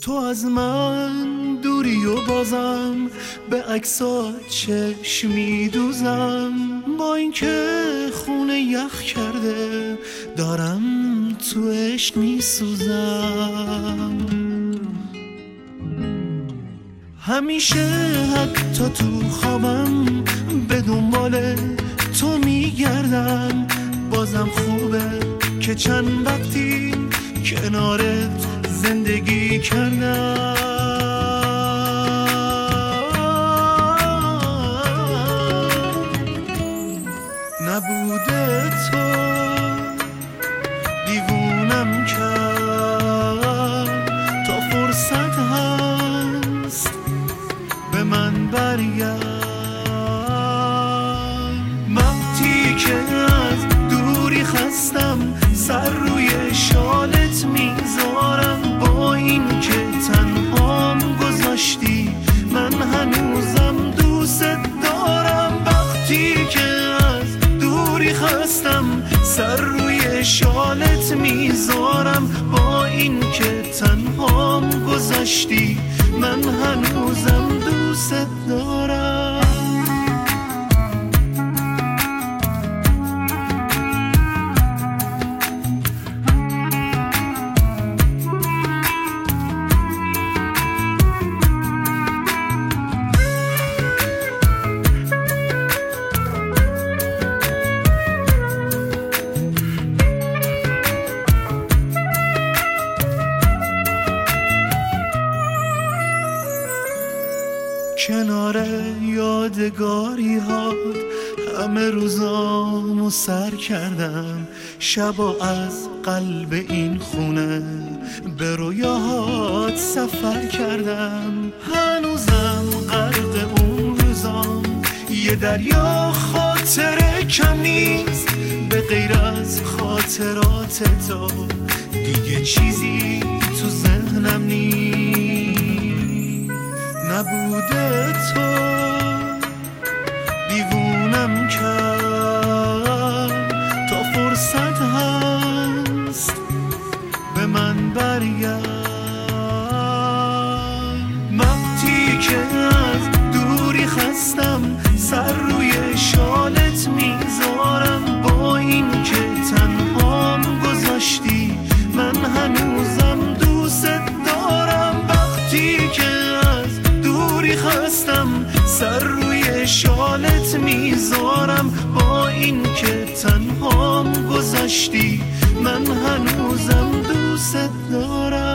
تو از من دوری و بازم به عکسات چشم میدوزم، با اینکه خونه یخ کرده دارم تو عشق میسوزم. همیشه حتی تو خوابم به دنبال تو میگردم، بازم خوبه که چند وقتی کنارت زندگی کردم. نبوده تو دیوونم کرد، تا فرصت هست به من برگرد. وقتی که از دوری خستم سر روی شالت میذارم، با این که تنهام گذاشتی من هنوزم دوست دارم. وقتی که از دوری خستم سر روی شالت میذارم، با این که تنهام گذاشتی من هنوزم دوست دارم. کنار یادگاری ها همه روزامو سر کردم، شبا از قلب این خونه به رویاهات سفر کردم. هنوزم غرق اون روزام، یه دریا خاطره کم نیست به غیر از خاطرات تو، دیگه چیزی تو ذهنم نیست. نبوده تو دیوونم کرد، تا فرصت هست به من برگرد. وقتی که از دوری خستم سر روی شالت میذارم، با این که تنهام گذاشتی من هنوزم دوست دارم. وقتی که خستم سر روی شالت میذارم، با این که تنهام گذاشتی من هنوزم دوست دارم.